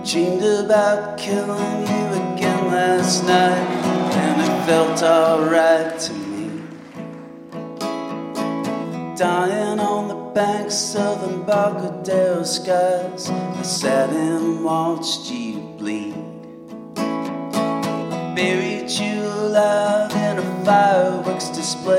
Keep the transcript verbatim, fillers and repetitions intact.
Dreamed about killing you again last night, and it felt alright to me. Dying on the banks of the Embarcadero skies, I sat and watched you bleed. I buried you alive in a fireworks display.